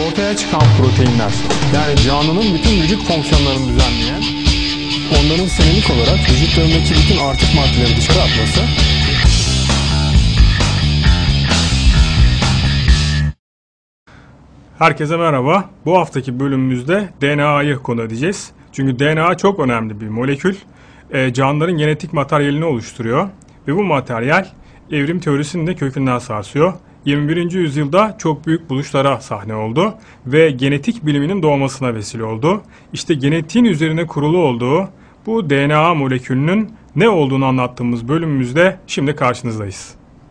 ortaya çıkan proteinler, yani canlının bütün vücut fonksiyonlarını düzenleyen, onların senelik olarak vücutlarındaki bütün artık maddeleri dışarı atması, Herkese merhaba. Bu haftaki bölümümüzde DNA'yı konu edeceğiz. Çünkü DNA çok önemli bir molekül. Canlıların genetik materyalini oluşturuyor. Ve bu materyal evrim teorisini de kökünden sarsıyor. 21. yüzyılda çok büyük buluşlara sahne oldu. Ve genetik biliminin doğmasına vesile oldu. İşte genetiğin üzerine kurulu olduğu bu DNA molekülünün ne olduğunu anlattığımız bölümümüzde şimdi karşınızdayız.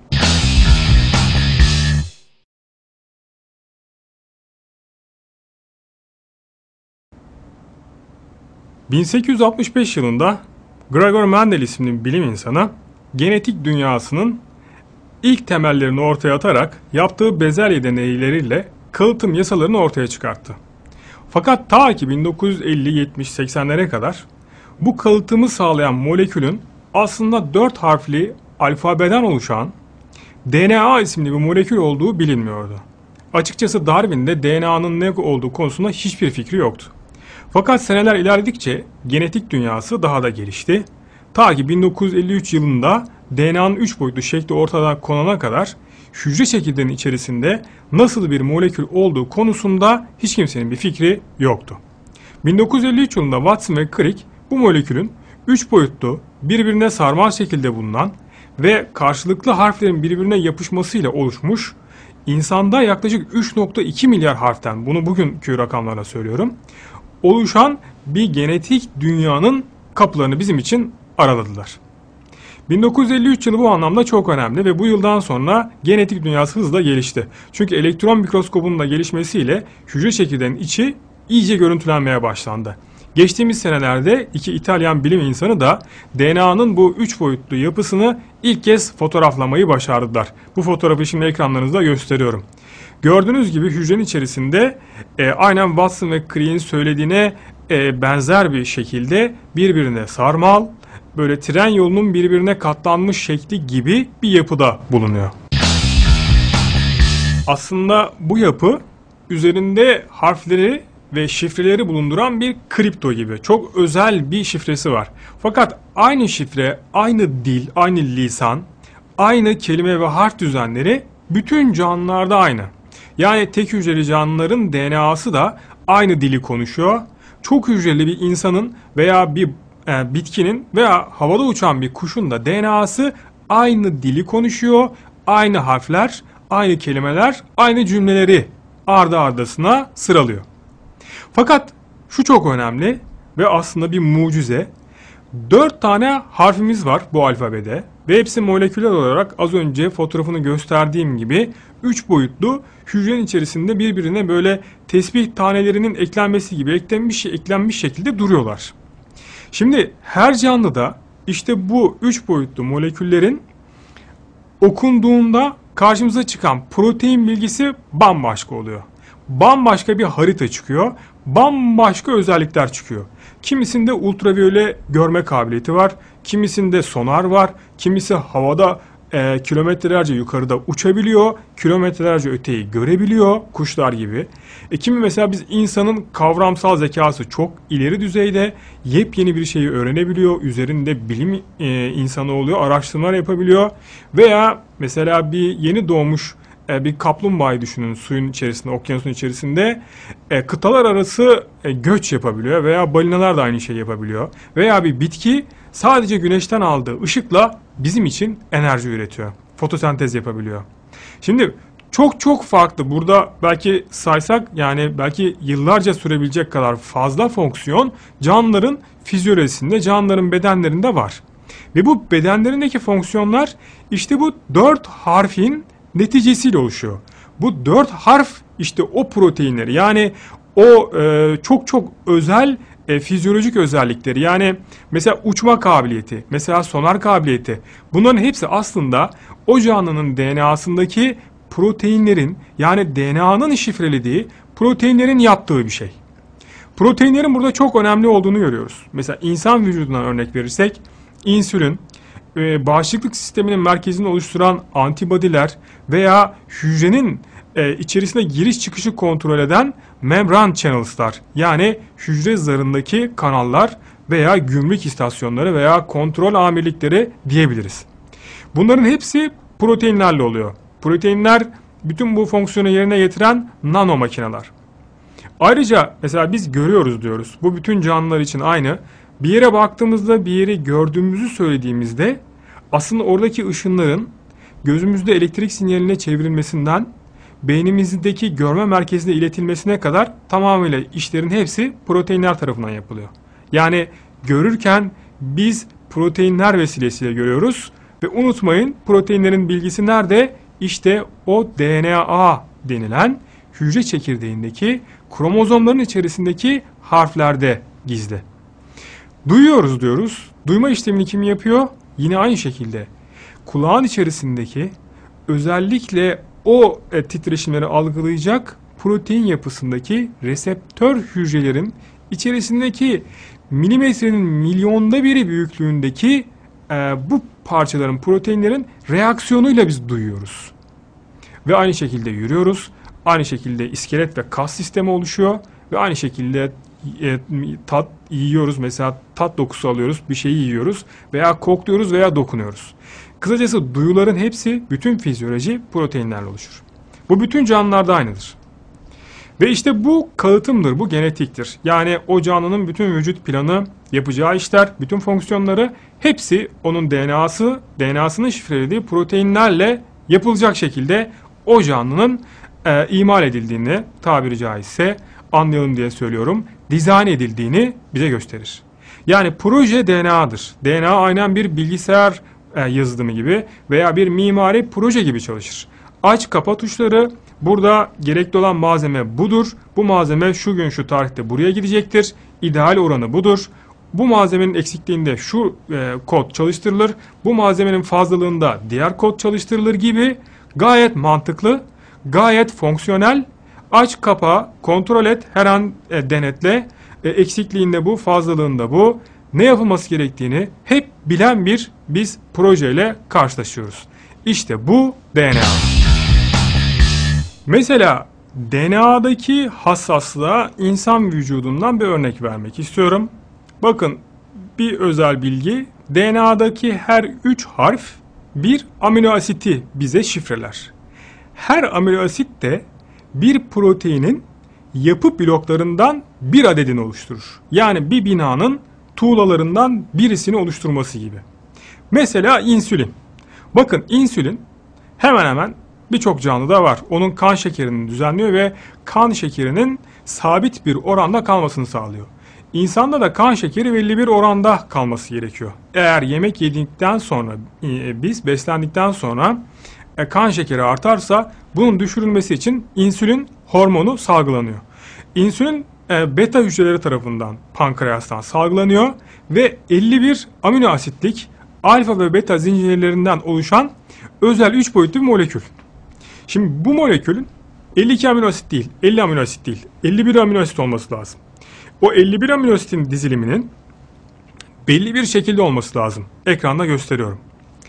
...1865 yılında Gregor Mendel isimli bilim insanı genetik dünyasının ilk temellerini ortaya atarak yaptığı bezelye deneyleriyle kalıtım yasalarını ortaya çıkarttı. Fakat ta ki 1950, 70, 80'lere kadar bu kalıtımı sağlayan molekülün aslında 4 harfli alfabeden oluşan DNA isimli bir molekül olduğu bilinmiyordu. Açıkçası Darwin de DNA'nın ne olduğu konusunda hiçbir fikri yoktu. Fakat seneler ilerledikçe genetik dünyası daha da gelişti. Ta ki 1953 yılında DNA'nın 3 boyutlu şekli ortada konana kadar hücre çekirdeğinin içerisinde nasıl bir molekül olduğu konusunda hiç kimsenin bir fikri yoktu. 1953 yılında Watson ve Crick bu molekülün 3 boyutlu birbirine sarmal şekilde bulunan ve karşılıklı harflerin birbirine yapışmasıyla oluşmuş, insanda yaklaşık 3,2 milyar harften, bunu bugünkü rakamlarla söylüyorum, oluşan bir genetik dünyanın kapılarını bizim için araladılar. 1953 yılı bu anlamda çok önemli ve bu yıldan sonra genetik dünyası hızla gelişti. Çünkü elektron mikroskobunun da gelişmesiyle hücre çekirdeğinin içi iyice görüntülenmeye başlandı. Geçtiğimiz senelerde iki İtalyan bilim insanı da DNA'nın bu 3 boyutlu yapısını ilk kez fotoğraflamayı başardılar. Bu fotoğrafı şimdi ekranlarınızda gösteriyorum. Gördüğünüz gibi hücrenin içerisinde aynen Watson ve Crick'in söylediğine benzer bir şekilde birbirine sarmal, böyle tren yolunun birbirine katlanmış şekli gibi bir yapıda bulunuyor. Aslında bu yapı üzerinde harfleri ve şifreleri bulunduran bir kripto gibi. Çok özel bir şifresi var. Fakat aynı şifre, aynı dil, aynı lisan, aynı kelime ve harf düzenleri bütün canlılarda aynı. Yani tek hücreli canlıların DNA'sı da aynı dili konuşuyor. Çok hücreli bir insanın veya bir bitkinin veya havada uçan bir kuşun da DNA'sı aynı dili konuşuyor. Aynı harfler, aynı kelimeler, aynı cümleleri ardı ardasına sıralıyor. Fakat şu çok önemli ve aslında bir mucize. 4 tane harfimiz var bu alfabede ve hepsi moleküler olarak az önce fotoğrafını gösterdiğim gibi 3 boyutlu hücrenin içerisinde birbirine böyle tesbih tanelerinin eklenmesi gibi eklenmiş şekilde duruyorlar. Şimdi her canlıda işte bu 3 boyutlu moleküllerin okunduğunda karşımıza çıkan protein bilgisi bambaşka oluyor. Bambaşka bir harita çıkıyor, bambaşka özellikler çıkıyor. Kimisinde ultraviyole görme kabiliyeti var, kimisinde sonar var, kimisi havada kilometrelerce yukarıda uçabiliyor, kilometrelerce öteyi görebiliyor, kuşlar gibi. Kimi mesela biz insanın kavramsal zekası çok ileri düzeyde, yepyeni bir şeyi öğrenebiliyor, üzerinde bilim insanı oluyor, araştırmalar yapabiliyor. Veya mesela bir yeni doğmuş bir kaplumbağayı düşünün suyun içerisinde, okyanusun içerisinde kıtalar arası göç yapabiliyor veya balinalar da aynı şeyi yapabiliyor. Veya bir bitki sadece güneşten aldığı ışıkla bizim için enerji üretiyor. Fotosentez yapabiliyor. Şimdi çok farklı, burada belki saysak yani belki yıllarca sürebilecek kadar fazla fonksiyon canlıların fizyolojisinde, canlıların bedenlerinde var. Ve bu bedenlerindeki fonksiyonlar işte bu 4 harfin neticesiyle oluşuyor. Bu 4 harf işte o proteinleri, yani o çok özel fizyolojik özellikleri, yani mesela uçma kabiliyeti, mesela sonar kabiliyeti, bunların hepsi aslında o canlının DNA'sındaki proteinlerin, yani DNA'nın şifrelediği proteinlerin yaptığı bir şey. Proteinlerin burada çok önemli olduğunu görüyoruz. Mesela insan vücudundan örnek verirsek insülin, bağışıklık sisteminin merkezini oluşturan antibodiler veya hücrenin içerisine giriş çıkışı kontrol eden membran channels'lar, yani hücre zarındaki kanallar veya gümrük istasyonları veya kontrol amirlikleri diyebiliriz. Bunların hepsi proteinlerle oluyor. Proteinler bütün bu fonksiyonu yerine getiren nano makineler. Ayrıca mesela biz görüyoruz diyoruz. Bu bütün canlılar için aynı. Bir yere baktığımızda, bir yeri gördüğümüzü söylediğimizde aslında oradaki ışınların gözümüzde elektrik sinyaline çevrilmesinden beynimizdeki görme merkezine iletilmesine kadar tamamıyla işlerin hepsi proteinler tarafından yapılıyor. Yani görürken biz proteinler vesilesiyle görüyoruz ve unutmayın, proteinlerin bilgisi nerede? İşte o DNA denilen hücre çekirdeğindeki kromozomların içerisindeki harflerde gizli. Duyuyoruz diyoruz. Duyma işlemini kim yapıyor? Yine aynı şekilde kulağın içerisindeki özellikle o titreşimleri algılayacak protein yapısındaki reseptör hücrelerin içerisindeki milimetrenin milyonda biri büyüklüğündeki bu parçaların, proteinlerin reaksiyonuyla biz duyuyoruz. Ve aynı şekilde yürüyoruz. Aynı şekilde iskelet ve kas sistemi oluşuyor. Ve aynı şekilde tat yiyoruz. Mesela tat dokusu alıyoruz, bir şeyi yiyoruz veya kokluyoruz veya dokunuyoruz. Kısacası duyuların hepsi, bütün fizyoloji proteinlerle oluşur. Bu bütün canlılarda aynıdır. Ve işte bu kalıtımdır, bu genetiktir. Yani o canlının bütün vücut planı, yapacağı işler, bütün fonksiyonları hepsi onun DNA'sının şifrelediği proteinlerle yapılacak şekilde o canlının imal edildiğini, tabiri caizse anlayalım diye söylüyorum, dizayn edildiğini bize gösterir. Yani proje DNA'dır. DNA aynen bir bilgisayar yazılımı gibi veya bir mimari proje gibi çalışır. Aç kapa tuşları, burada gerekli olan malzeme budur. Bu malzeme şu gün şu tarihte buraya gidecektir. İdeal oranı budur. Bu malzemenin eksikliğinde şu kod çalıştırılır. Bu malzemenin fazlalığında diğer kod çalıştırılır gibi gayet mantıklı, gayet fonksiyonel. Aç kapa, kontrol et, her an denetle. Eksikliğinde bu, fazlalığında bu. Ne yapılması gerektiğini hep bilen biz projeyle karşılaşıyoruz. İşte bu DNA. Mesela DNA'daki hassaslığa insan vücudundan bir örnek vermek istiyorum. Bakın, bir özel bilgi. DNA'daki her 3 harf bir amino asiti bize şifreler. Her amino asit de bir proteinin yapı bloklarından bir adedini oluşturur. Yani bir binanın tuğlalarından birisini oluşturması gibi. Mesela insülin. Bakın, insülin hemen hemen birçok canlıda var. Onun kan şekerini düzenliyor ve kan şekerinin sabit bir oranda kalmasını sağlıyor. İnsanda da kan şekeri belli bir oranda kalması gerekiyor. Eğer yemek yedikten sonra, biz beslendikten sonra kan şekeri artarsa bunun düşürülmesi için insülin hormonu salgılanıyor. İnsülin beta hücreleri tarafından pankreastan salgılanıyor ve 51 amino asitlik alfa ve beta zincirlerinden oluşan özel 3 boyutlu bir molekül. Şimdi bu molekülün 52 amino asit değil, 50 amino asit değil, 51 amino asit olması lazım. O 51 amino asitin diziliminin belli bir şekilde olması lazım. Ekranda gösteriyorum.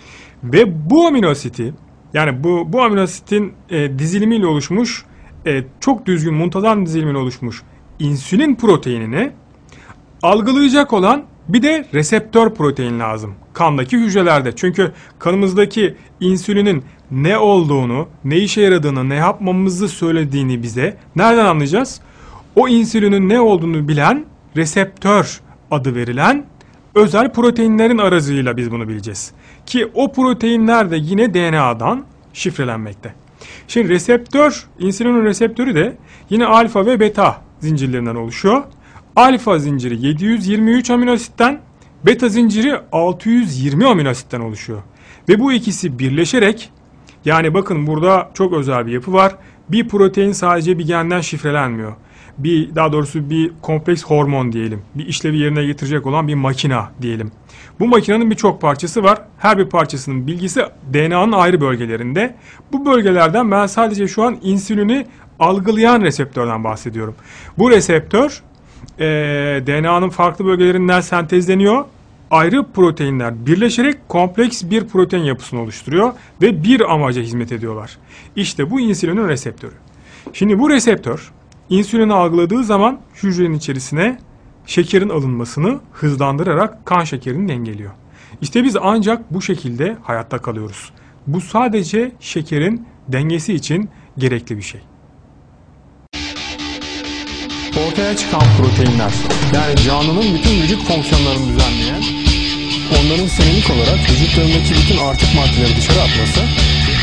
Ve bu amino asiti, yani bu amino asitin dizilimiyle oluşmuş, çok düzgün muntazam dizilimiyle oluşmuş insülin proteinini algılayacak olan bir de reseptör protein lazım kandaki hücrelerde. Çünkü kanımızdaki insülinin ne olduğunu, ne işe yaradığını, ne yapmamızı söylediğini bize nereden anlayacağız? O insülinin ne olduğunu bilen, reseptör adı verilen özel proteinlerin aracılığıyla biz bunu bileceğiz. Ki o proteinler de yine DNA'dan şifrelenmekte. Şimdi insülinin reseptörü de yine alfa ve beta zincirlerinden oluşuyor. Alfa zinciri 723 amino asitten, beta zinciri 620 amino asitten oluşuyor. Ve bu ikisi birleşerek, yani bakın burada çok özel bir yapı var. Bir protein sadece bir genden şifrelenmiyor. Daha doğrusu bir kompleks hormon diyelim. Bir işlevi yerine getirecek olan bir makina diyelim. Bu makinenin birçok parçası var. Her bir parçasının bilgisi DNA'nın ayrı bölgelerinde. Bu bölgelerden ben sadece şu an insülini algılayan reseptörden bahsediyorum. Bu reseptör DNA'nın farklı bölgelerinden sentezleniyor ayrı proteinler birleşerek kompleks bir protein yapısını oluşturuyor ve bir amaca hizmet ediyorlar. İşte bu insülinin reseptörü. Şimdi bu reseptör insülini algıladığı zaman hücrenin içerisine şekerin alınmasını hızlandırarak kan şekerini dengeliyor. İşte biz ancak bu şekilde hayatta kalıyoruz. Bu sadece şekerin dengesi için gerekli bir şey. Ortaya çıkan proteinler, yani canlının bütün vücut fonksiyonlarını düzenleyen, onların senelik olarak vücutlarındaki bütün artık maddeleri dışarı atması